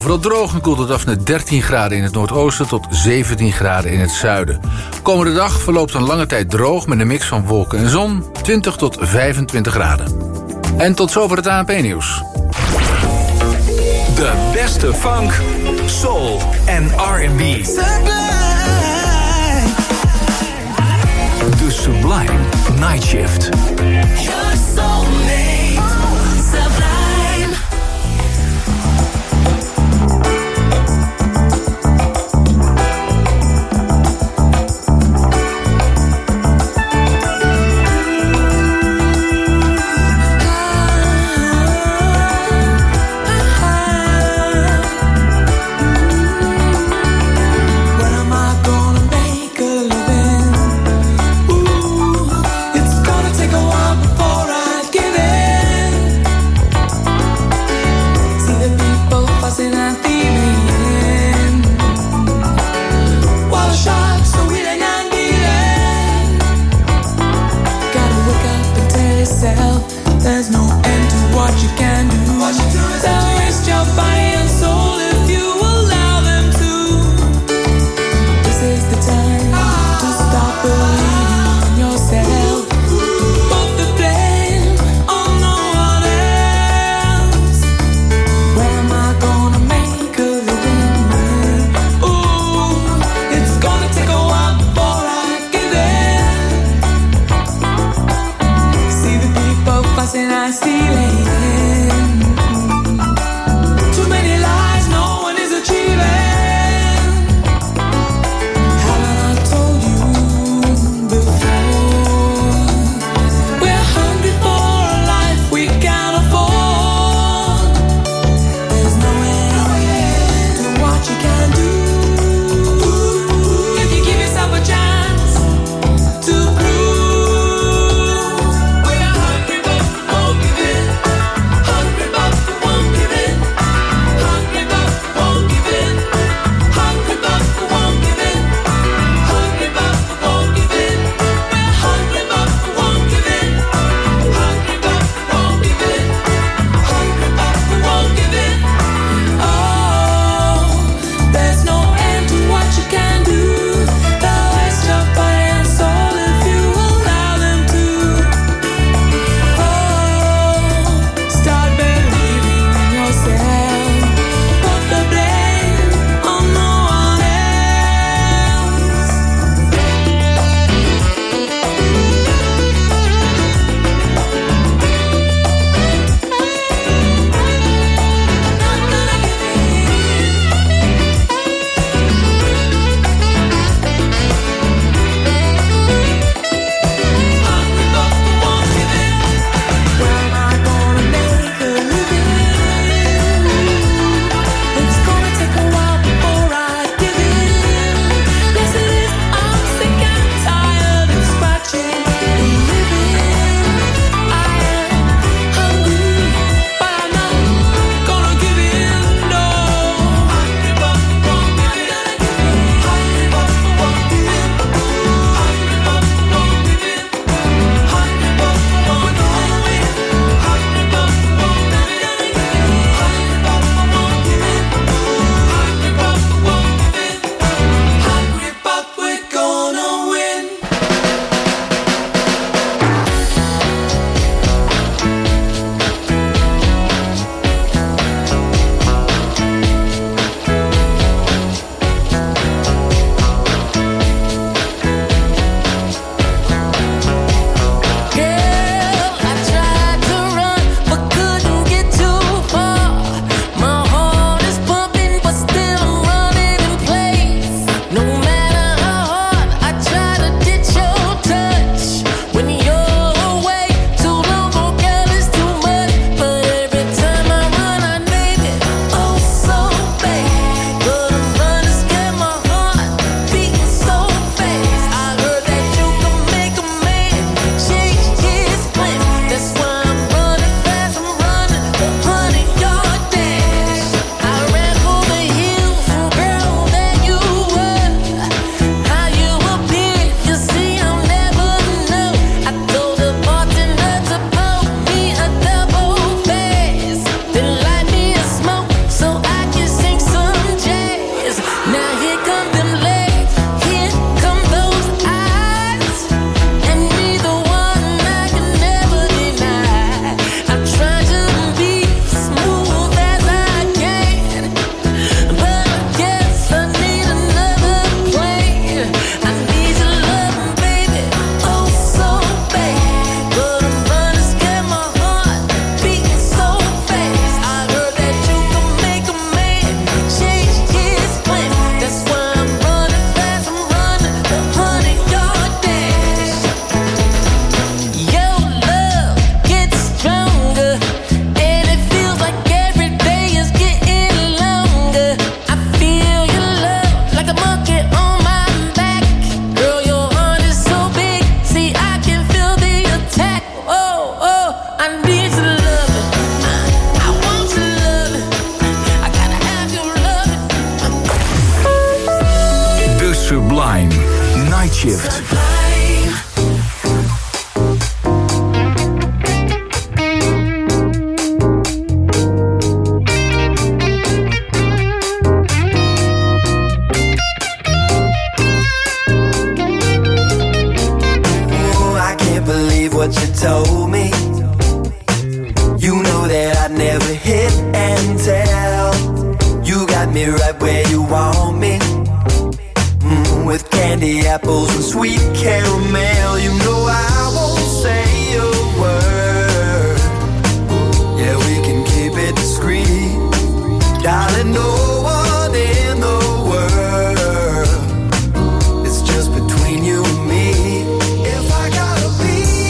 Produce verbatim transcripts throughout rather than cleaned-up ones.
Vooral droog en koelt het af naar dertien graden in het noordoosten tot zeventien graden in het zuiden. Komende dag verloopt een lange tijd droog met een mix van wolken en zon, twintig tot vijfentwintig graden. En tot zover het A N P-nieuws. De beste funk, soul en R en B. De Sublime Night Shift. Your soulmate, Sublime. There's no end to what you can do. What you do is they'll waste your body and soul if you allow them to. This is the time ah. to stop believing in yourself. Put the blame on no one else. Where am I gonna make a Shift. What you told me, you know that I'd never hit and tell. You got me right where you want me, mm, with candy apples and sweet caramel. You know I won't say a word. Yeah, we can keep it discreet, darling. No one in the world. It's just between you and me. If I gotta be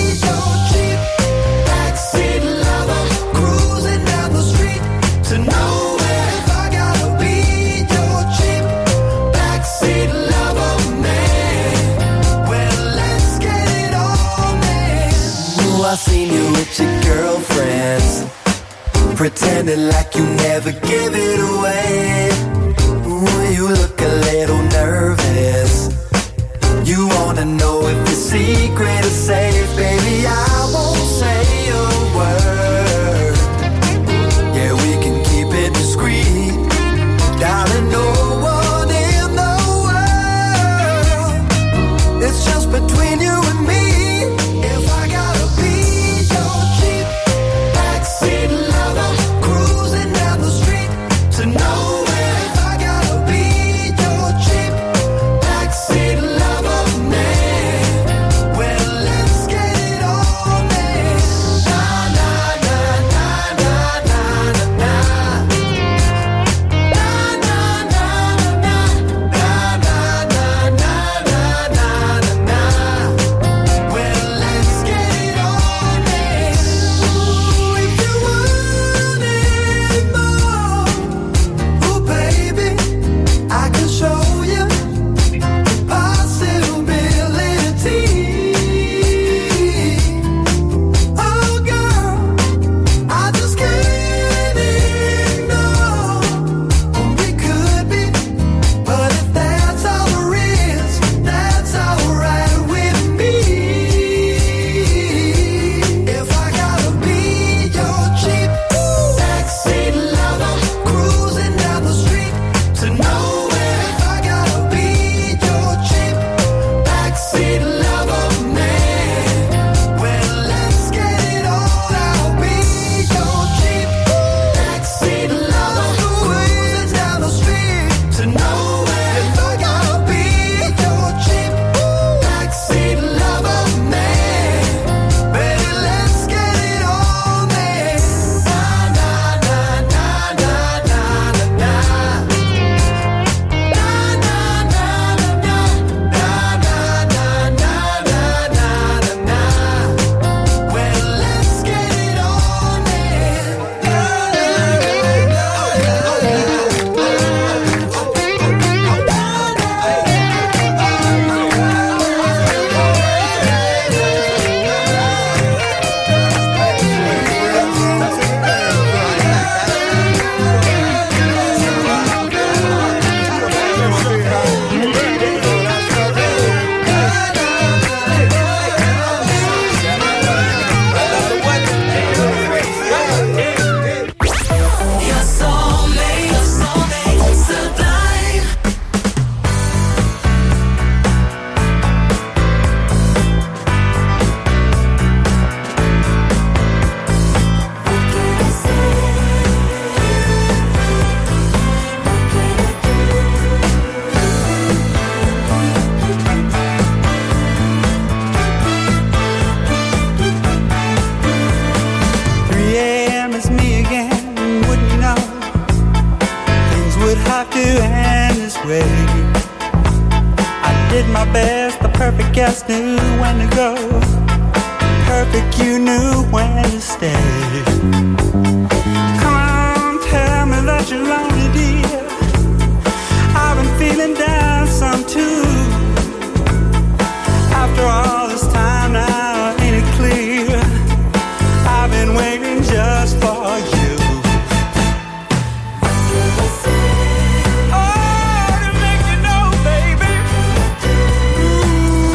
to nowhere, if I gotta be your cheap backseat lover, man, well, let's get it on, man. Ooh, I seen you with your girlfriends, pretending like you never give it away. Ooh, you look a little nervous. You wanna know if the secret is safe, baby, I won't say a word. Yeah, we can keep it discreet, darling, no one in the world. It's just between you and me. If I gotta be your cheap backseat lover, cruising down the street to nowhere. If I gotta be your cheap backseat lover, man, well, let's get it on, man. Na na na na na na na. perfect guest knew when to go. Perfect, you knew when to stay. Come on, tell me that you're lonely, dear. I've been feeling down some too. After all this time now, ain't it clear? I've been waiting just for you. Oh, to make you know, baby. Ooh,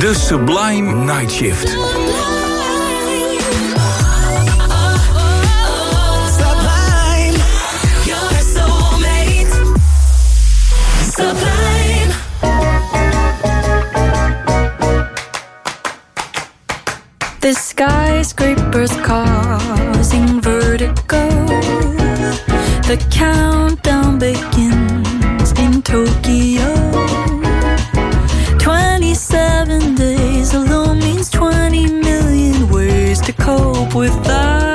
De Sublime Night Shift. The skyscrapers causing vertigo. The countdown begins in Tokyo. Twenty-seven days alone means twenty million ways to cope without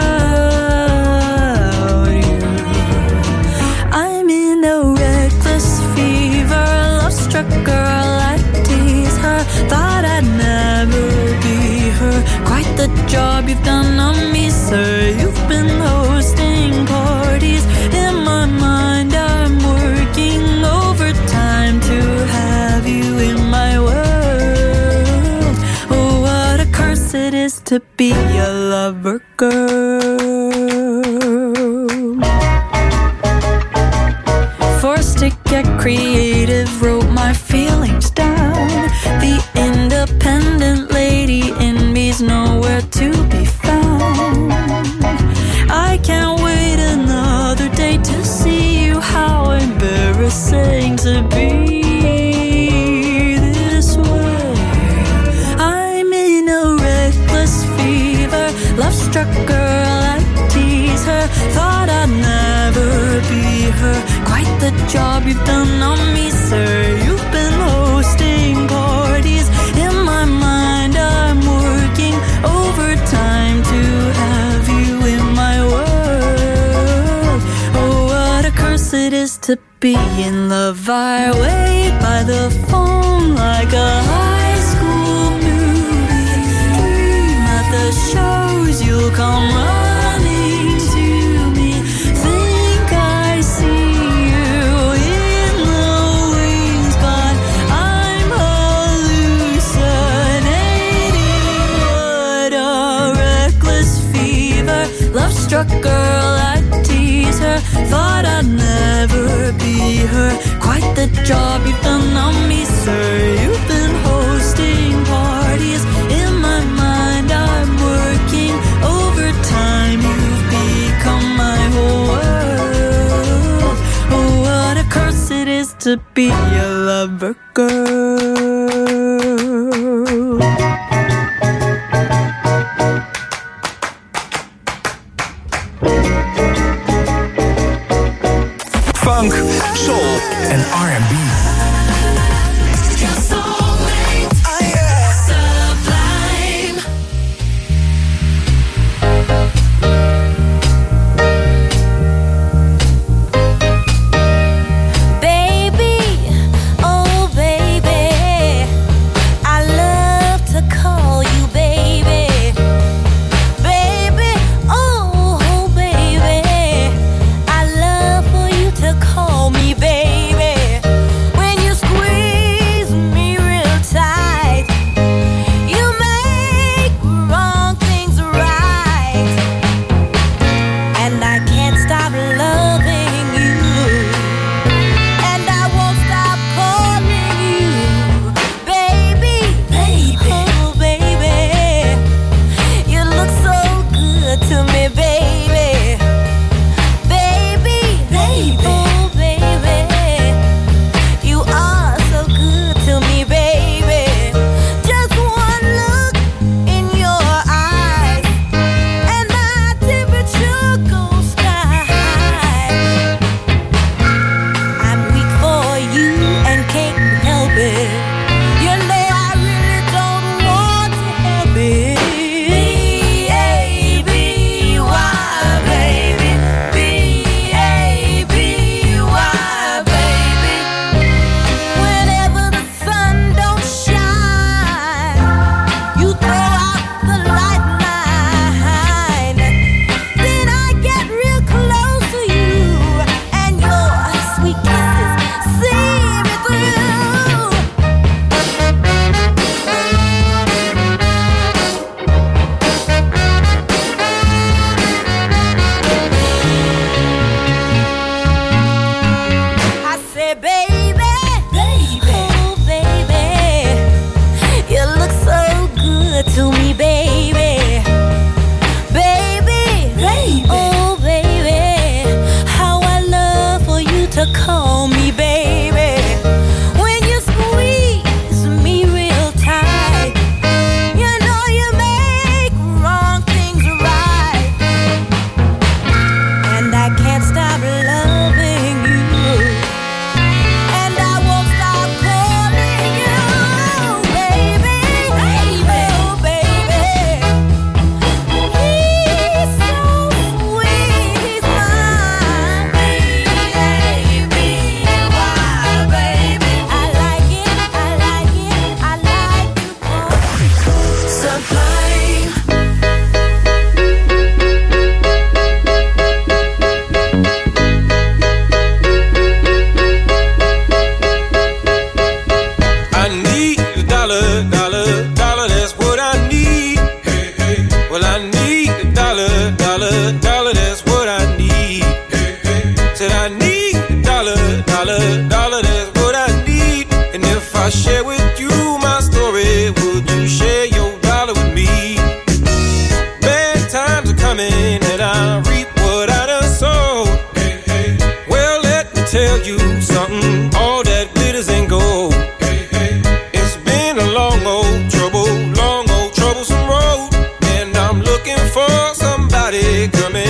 you. I'm in a reckless fever, love-struck girl, I tease her. Thought I'd never be her. Quite the job you've done on me, sir. You've been hosting parties. In my mind I'm working overtime to have you in my world. Oh, what a curse it is to be a lover girl. Forced to get creative, wrote my feelings down. The independent lady in me's nowhere to be found. I can't wait another day to see you. How embarrassing to be this way. I'm in a reckless fever, love-struck girl, I tease her. Thought I'd never be her. Quite the job you've done on me, sir. You've been hosting parties. In my mind I'm working overtime to have you in my world. Oh, what a curse it is to be in love. I wait by the phone like a high school movie. Dream at the shows you'll come running to me. Think I see you in the wings, but I'm hallucinating. What a reckless fever, love-struck girl, I tease her. Thought I'd never be her. Quite the job you've done on me, sir. You've been hosting parties. In my mind I'm working overtime. You've become my whole world. Oh, what a curse it is to be a lover girl. Funk, soul en R and B. Call me baby.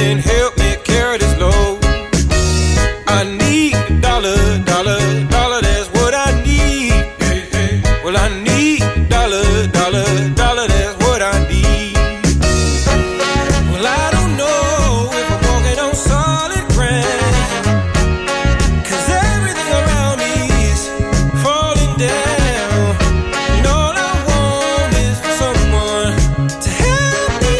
and help me carry this load. I need a dollar, dollar, dollar, that's what I need. Well, I need a dollar, dollar, dollar, that's what I need. Well, I don't know if I'm walking on solid ground, 'cause everything around me is falling down. And all I want is for someone to help me.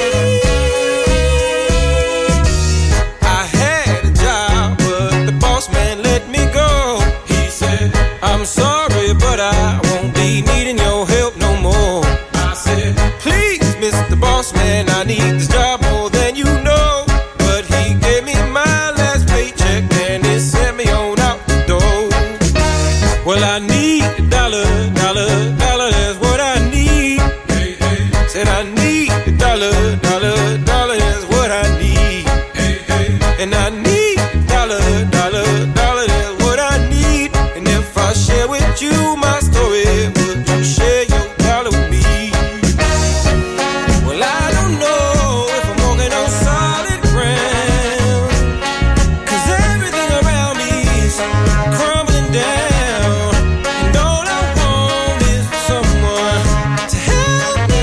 I had a job, but the boss man let me go. He said, I'm sorry, but I won't be needing your help no more. I said, please, Mister Boss Man, I need this job more than you know. But he gave me my last paycheck and it sent me on out the door. Well, I need a dollar, dollar, dollar, that's what I need. Hey, hey. Said I need a dollar, dollar, dollar, that's what I need. Hey, hey. And I need a dollar, dollar, dollar, that's what I need. And if I share with you my story, would you share your dollar with me? Well, I don't know if I'm walking on solid ground, 'cause everything around me is crumbling down. And all I want is for someone to help me.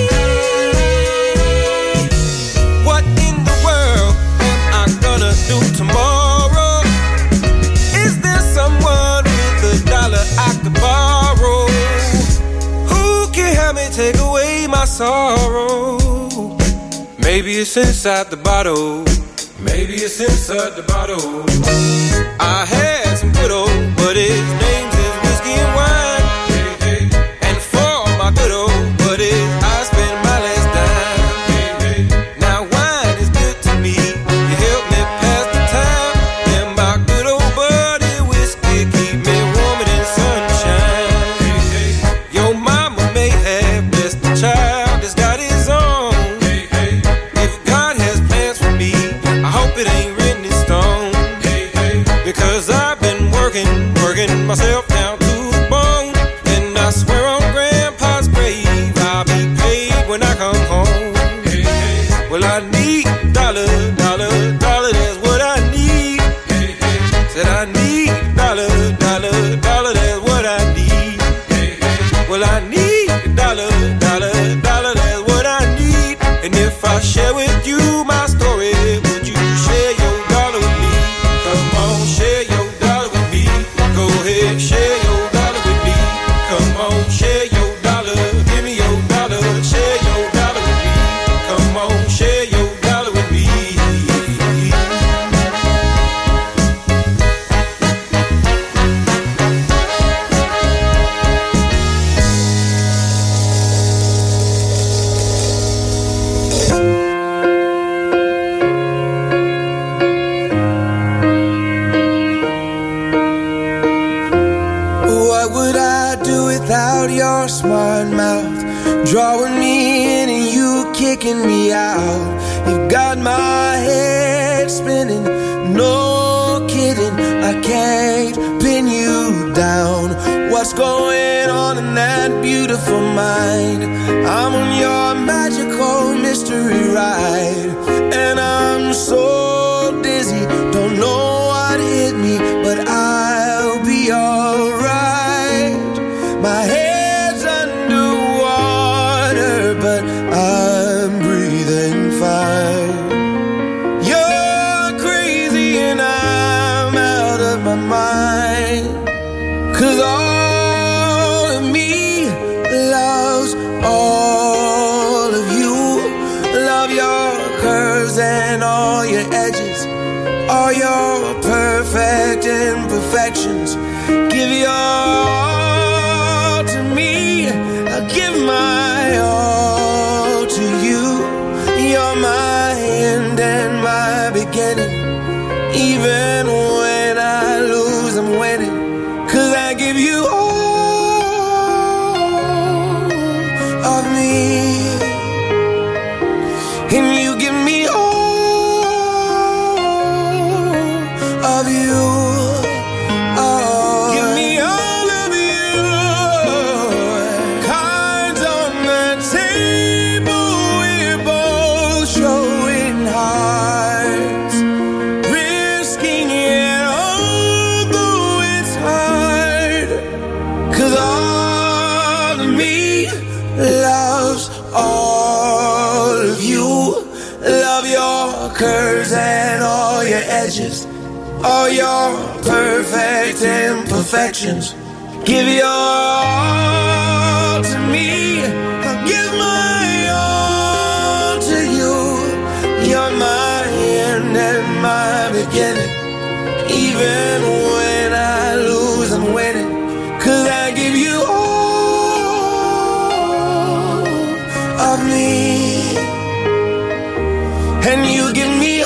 What in the world am I gonna do tomorrow? Is there someone with a dollar I could borrow? Who can help me take away my sorrow? Maybe it's inside the bottle. Maybe it's inside the bottle. I had some good old, but his name is whiskey and wine. Hey, hey. And for my good old buddies, I spend my last dime. Hey, hey. Now wine is good to me. You help me pass the time. And my good old buddy whiskey keep me warm in the sunshine. Hey, hey. Your mama may have blessed the child that's got his own. Hey, hey. If God has plans for me, I hope it ain't written in stone. Hey, hey. Because I've been working, working myself down to the bone. And I swear on Grandpa's grave, I'll be paid when I come home. Hey, hey. Well, I need a dollar, dollar, dollar, that's what I need. Hey, hey. Said I need a dollar, dollar, dollar, that's what I need. Hey, hey. Well, I need a dollar, dollar, dollar, that's what I need. And if I share with you my story, would you share your dollar with me? Come on, share your dollar with me. Go ahead, share your dollar with me. Come on, share your dollar. Give me your dollar, share your dollar with me. Come on, share your dollar with me. What would I do without your smart mouth? Drawing me in and you kicking me out. You've got my head spinning, no kidding. I can't pin you down. What's going on in that beautiful mind? I'm on your magical mystery ride. And I'm so dizzy, don't know what hit me, but I'll be alright. My head's underwater, but I'm breathing fine. You're crazy and I'm out of my mind. 'Cause all of me loves all of you. Love your curves and all your edges, all your perfect imperfections. Give your all to me, I'll give my all to you. You're my end and my beginning. Even when I lose, I'm winning. 'Cause I give you all of me, and you give me all of you. Oh, give me all of you. Cards on the table, we're both showing heart. Love your curves and all your edges, all your perfect imperfections. Give your all to me, I'll give my all to you. You're my end and my beginning. Even when I lose, I'm winning, 'cause I give you all of me, and you give me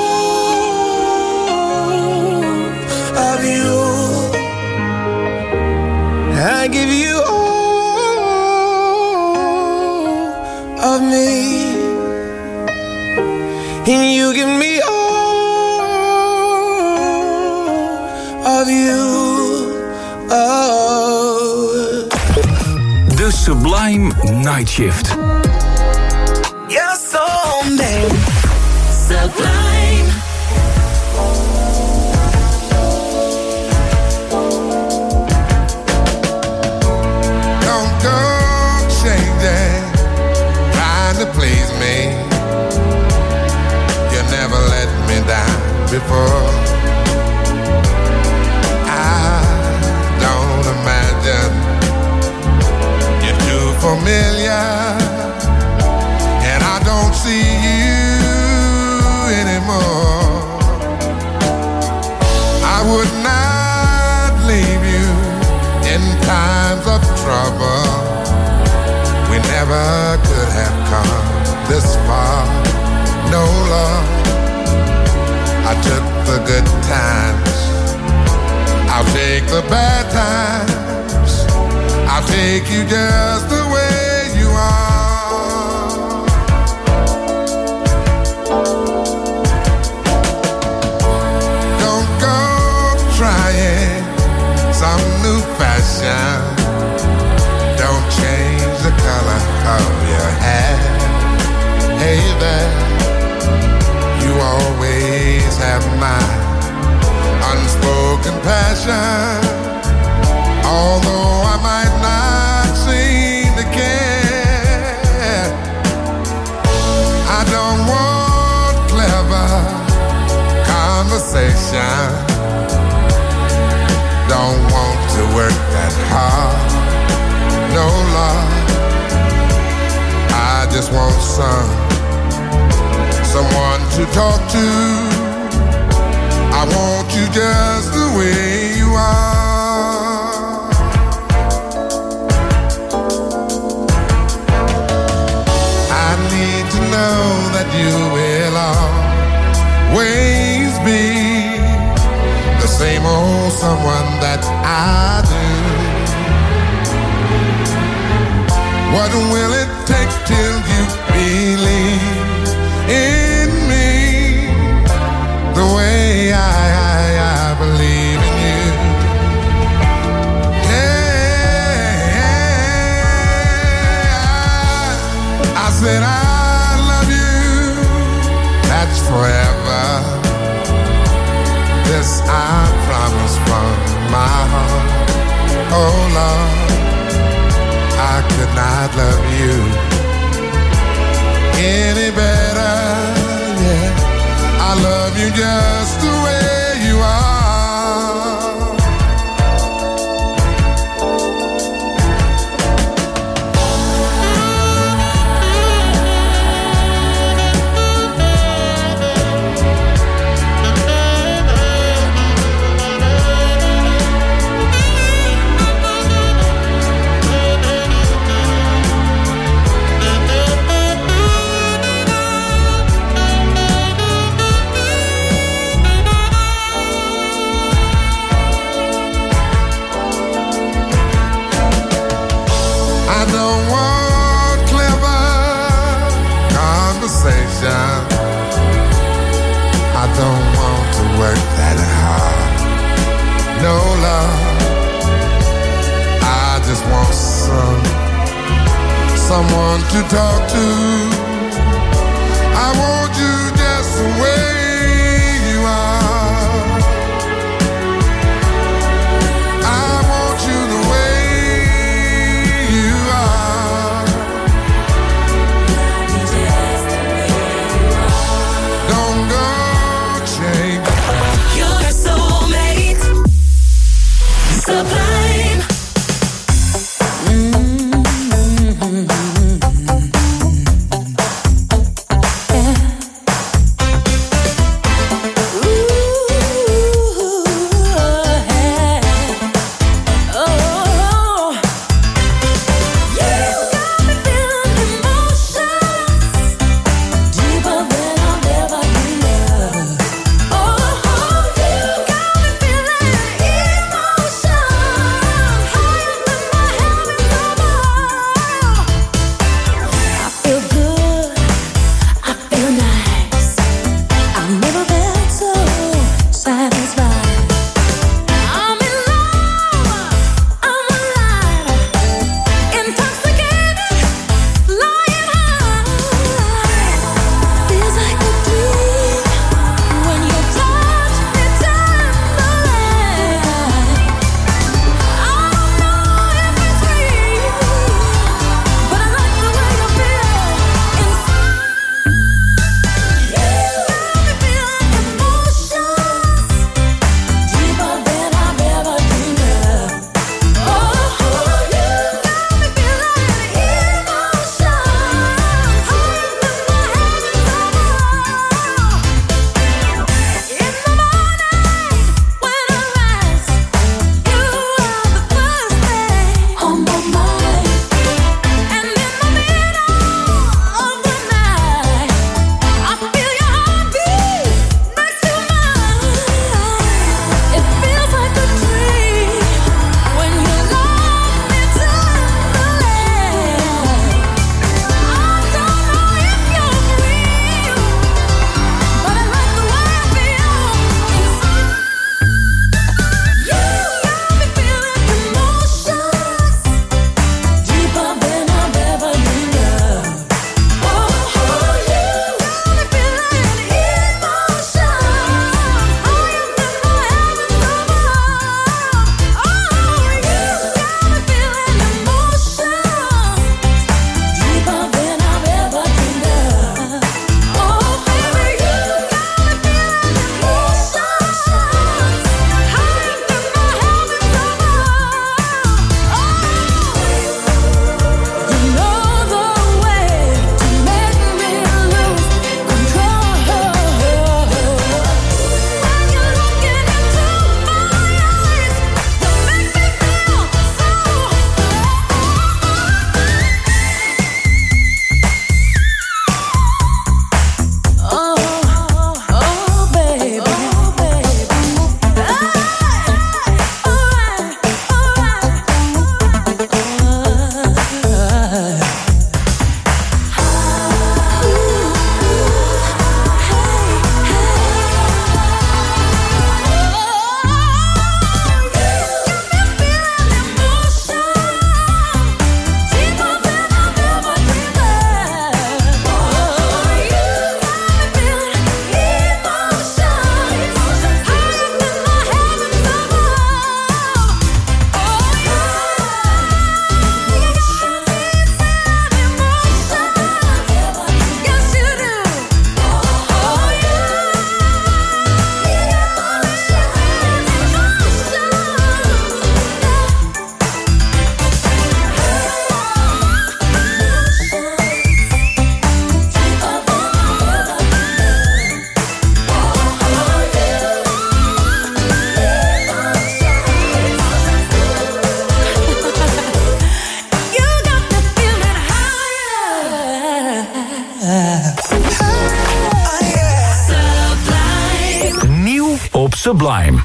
all of you. I give you all of me, and you give me all of you. Oh. The Sublime Night Shift. You're so mean. Sublime. Don't go changing, trying to please me. You never let me down before. Imagine you're too familiar, and I don't see you anymore. I would not leave you in times of trouble. We never could have come this far. No love, I took the good times, I'll take the bad times, I'll take you just the way you are. Don't go trying some new fashion. Don't change the color of your hair. Hey there, you always have my unspoken passion. Although I might not seem to care, I don't want clever conversation. Don't want to work that hard. No love, I just want some someone to talk to. I want you just the way you are. I need to know that you will always be the same old someone that I do. What will it take till you believe in me the way I, I, I believe in you? Yeah, I, I said I love you, that's forever. This I promise from my heart. Oh Lord, I could not love you any better. Yeah, I love you just the way you are. I don't want to work that hard. No love, I just want some someone to talk to. I want you just the way you are. I want you the way you are. Sublime.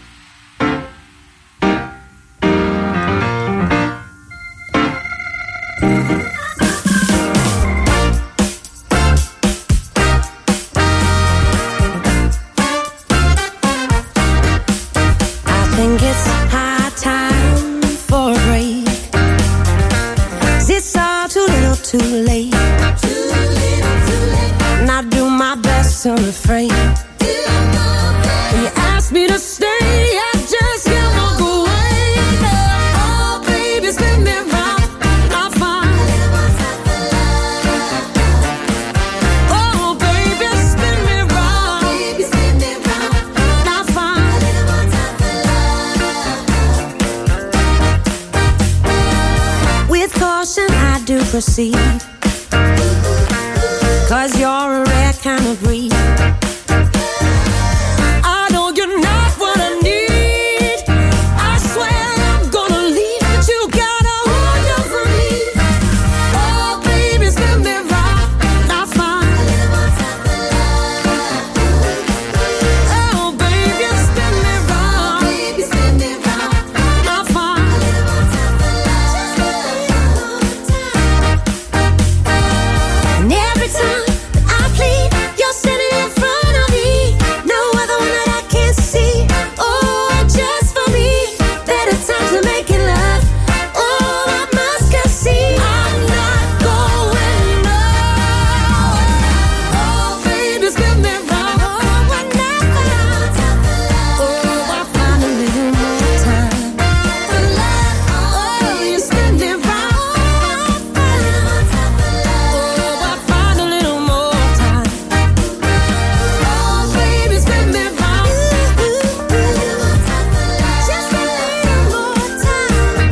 Too late. Too little, too late. And I do my best to refrain. When you ask me to stay, I just can't walk away. Oh, baby, spin me round, I'll find. Oh, baby, spin me round, baby, spin me round, I'll find. With caution, I do proceed. 'Cause you're a rare kind of breed. I know you're not what I need. I swear I'm gonna leave, but you gotta hold on for me. Oh, baby, spin me round, I'll find. Oh, baby, spin me round, baby, spin me round, I'll find. And every time I plead, you're sitting in front of me. No other one that I can see. Oh, just for me. Better times to make it love. Oh, I must concede. I'm not going nowhere. Oh, baby, spin me round. Oh, whenever. Oh, I find a little more time for love. Oh, you spin me round. Oh, I find a little more time. Oh, baby, spin me round. Just a little more time.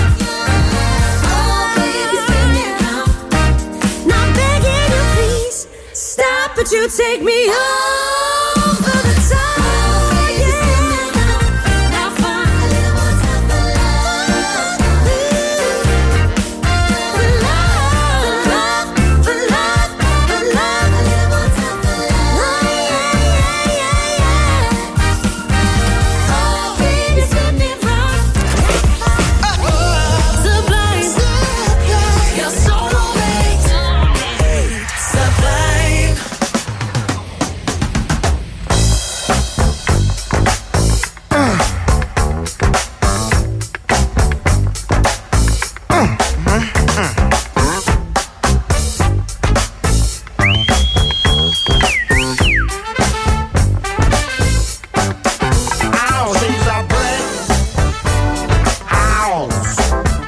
Oh, baby, spin me round. Not begging you, please stop, but you take me over the top. Yeah, I'll find a little more time for love. For love, for love, for love, a little more time for love. Oh, yeah, yeah, yeah. Oh, baby, spin me round. Sublime, you're so romantic. Sublime. Ow, she's a brick house.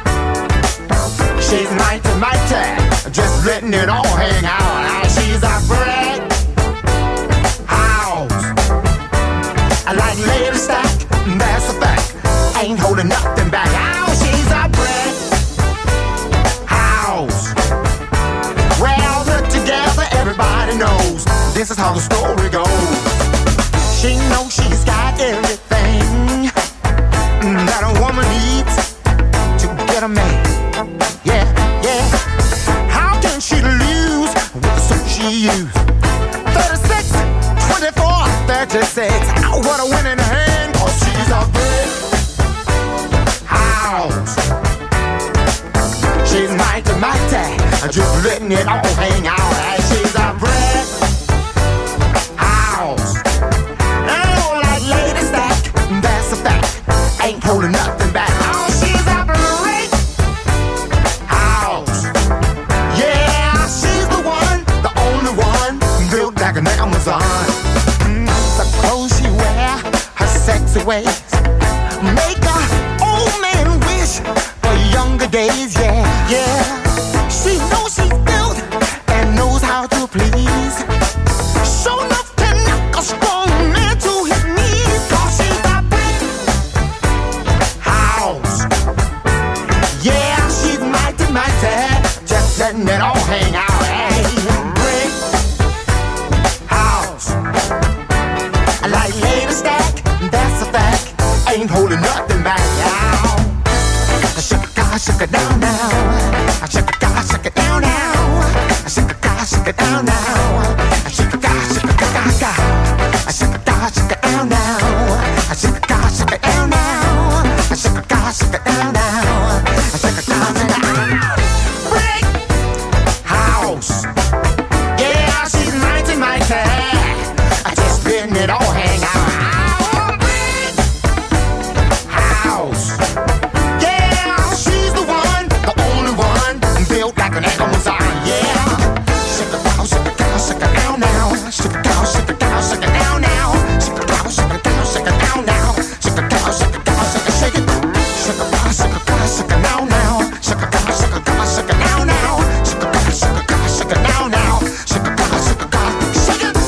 She's mighty, mighty, just letting it all hang out. Ow, she's a brick house. I like lady stack, that's a fact. Ain't holding nothing back. Ow, she's a brick house. Well, put together, everybody knows this is how the story goes. She knows she's got everything that a woman needs to get a man. Yeah, yeah. How can she lose with the suit she used? thirty-six, twenty-four, thirty-six. Oh, what a winning hand, 'cause she's a brick house. She's mighty, mighty, just letting it all hang out. Hey, she's a brick house. I don't like lady stack, that's a fact. Ain't holding nothing back. Oh, she's a brick house. Yeah, she's the one, the only one, built like an Amazon. Mm, the clothes she wear, her sexy ways, make a old man wish for younger days. Yeah, yeah. She knows she's built and knows how to please. Show enough to knock a strong man to his knees. 'Cause she's a brick house. Yeah, she's mighty, mighty, just letting it all hang out. Hey, brick house. I like lady stack, that's a fact. Ain't holding nothing back. Now, shake it, God, shake it down now. Shake it, God, shake it down now. Shake it, God, shake it down now. Shake it, God, shake it, God, God. Shake it, God, shake it down now. shake it down, shake it down, shake it down now. Shake it down, shake it down, shake it down now. Shake it down, shake it down, shake it, shake it. Shake it down, shake it down, shake it now now. Shake it down, shake it down, shake it now now. Shake it down, shake it down, shake it now now. Shake it down, shake it down, shake it.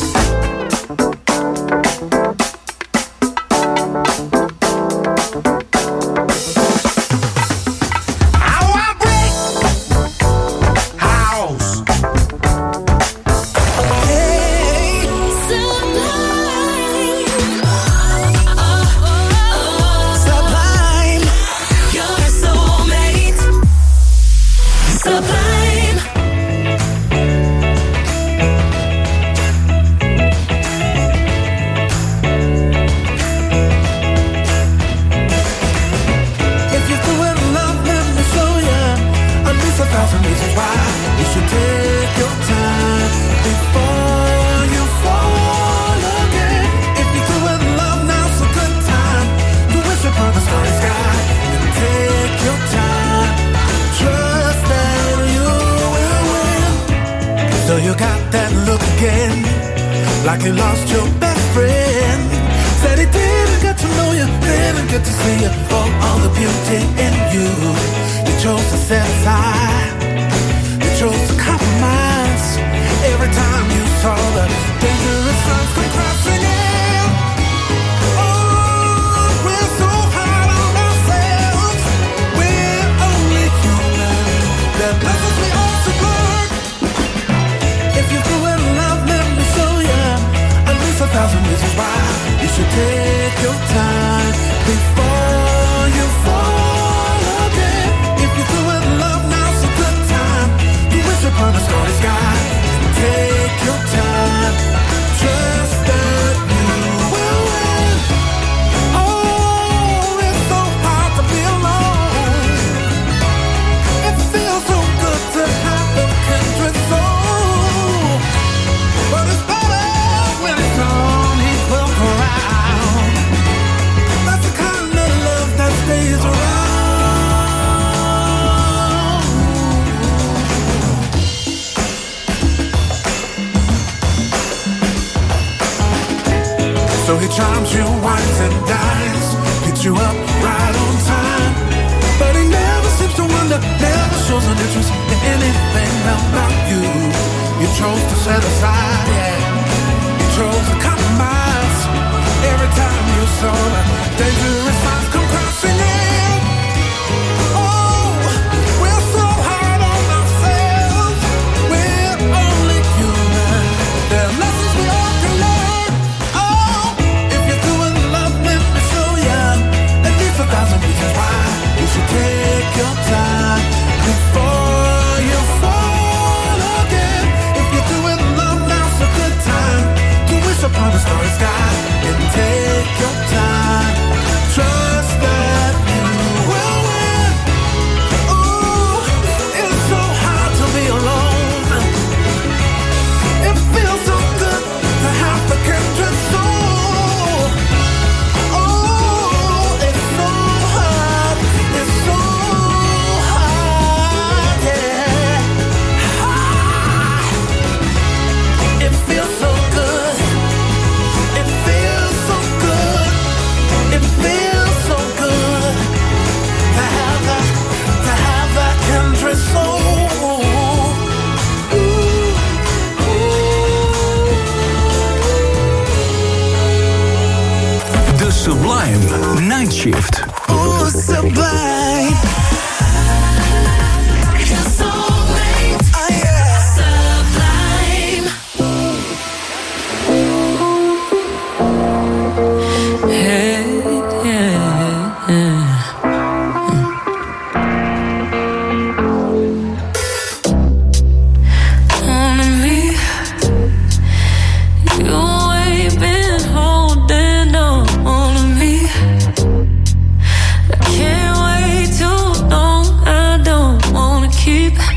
Like you lost your best friend. Said he didn't get to know you, didn't get to see you for all the beauty in you. You chose to set aside, you chose to compromise. Every time you saw the dangerous signs come crashing in. Oh, we're so hard on ourselves. We're only human. There are lessons we all should learn. If you feel in love, let me show you a thousand reasons why you should take your time before you fall again. If you're doing love, now's a good time to wish upon a starry sky and take your time. Trust that you will win. Oh, it's so hard to be alone. It feels so good to have a kindred soul, but it's better when it's on equal ground. That's the kind of love that stays around. So he charms you, wines and dines, picks you up right on time. But he never seems to wonder, never shows an interest in anything about you. You chose to set aside, yeah. chose to compromise. Every time you saw the dangerous signs come crashing in. Oh, we're so hard on ourselves. We're only human. There are lessons we all can learn. Oh, if you're doing love, let me show you at least a thousand reasons why you should take your time before you fall again. If you're doing love, now's a good time to wish upon a starry sky and take your time. Trust that you will win. Ooh, it's so hard to be alone. It feels so good to have the kindred soul. Oh, it's so hard, it's so hard, yeah. Ah. It feels so good. It feels so good. It feels so good to have that, to have that kindred soul. The Sublime Night Shift. Oh, sublime. Ah, yeah. Keep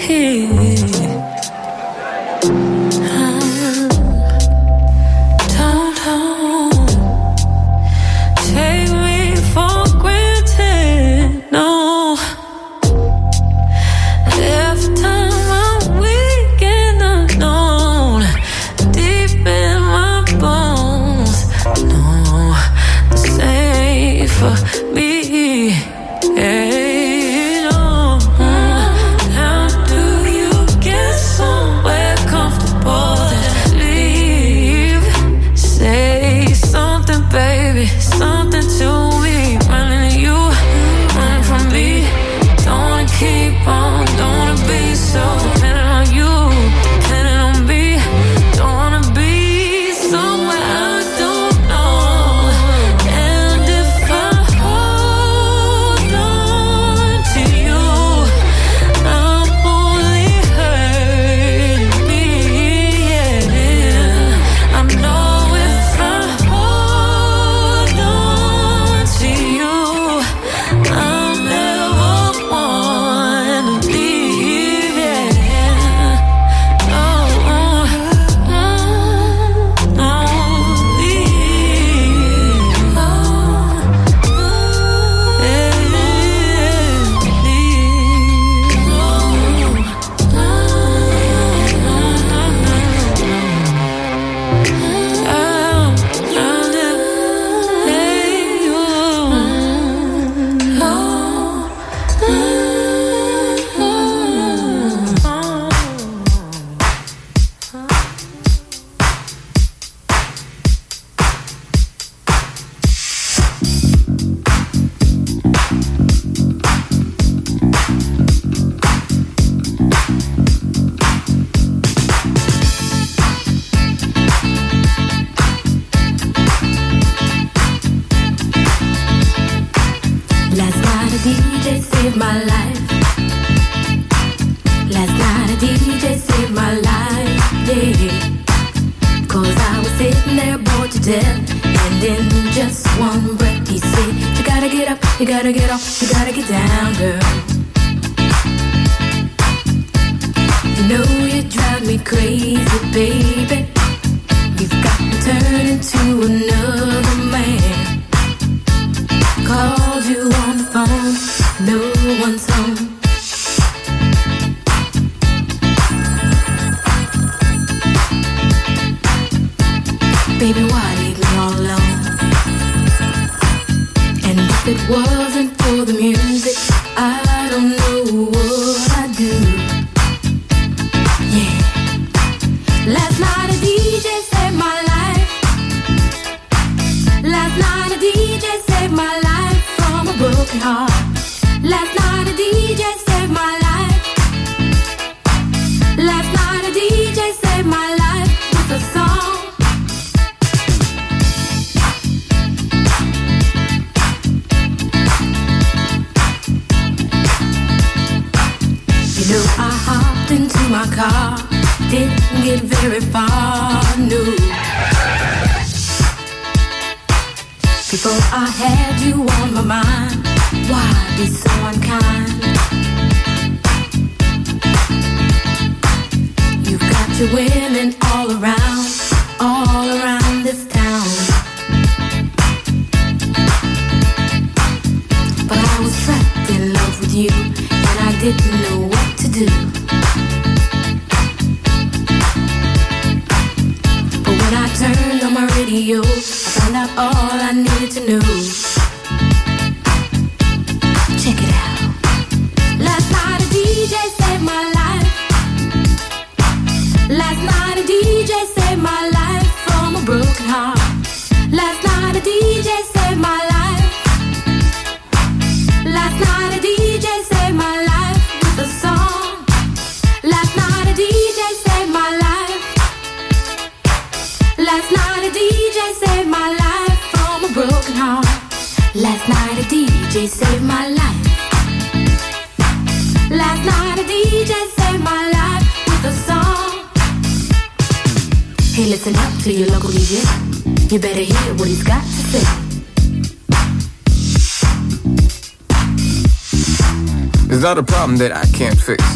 Not a problem that I can't fix.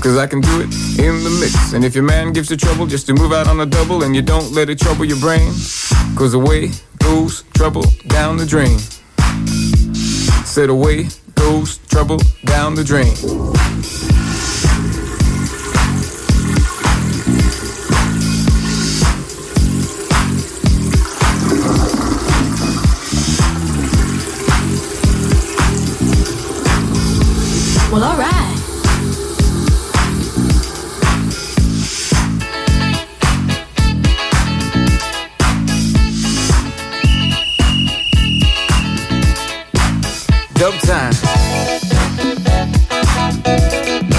Cause I can do it in the mix. And if your man gives you trouble, just to move out on a double, and you don't let it trouble your brain. Cause away goes trouble down the drain. Said away goes trouble down the drain. Well, all right. Dope time.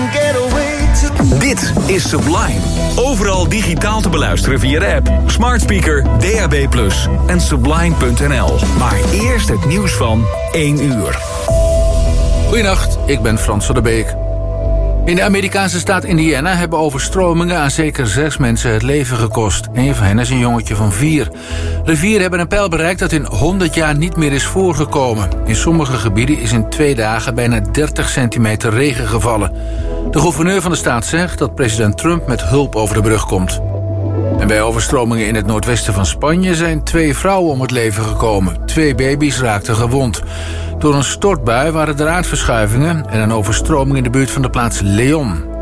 get away to... Dit is Sublime. Overal digitaal te beluisteren via de app, smart speaker, D A B plus en sublime punt n l. Maar eerst het nieuws van één uur. Goedenacht, ik ben Frans van der Beek. In de Amerikaanse staat Indiana hebben overstromingen aan zeker zes mensen het leven gekost. Een van hen is een jongetje van vier. Rivieren hebben een peil bereikt dat in honderd jaar niet meer is voorgekomen. In sommige gebieden is in twee dagen bijna dertig centimeter regen gevallen. De gouverneur van de staat zegt dat president Trump met hulp over de brug komt. En bij overstromingen in het noordwesten van Spanje zijn twee vrouwen om het leven gekomen. Twee baby's raakten gewond. Door een stortbui waren er aardverschuivingen en een overstroming in de buurt van de plaats Leon.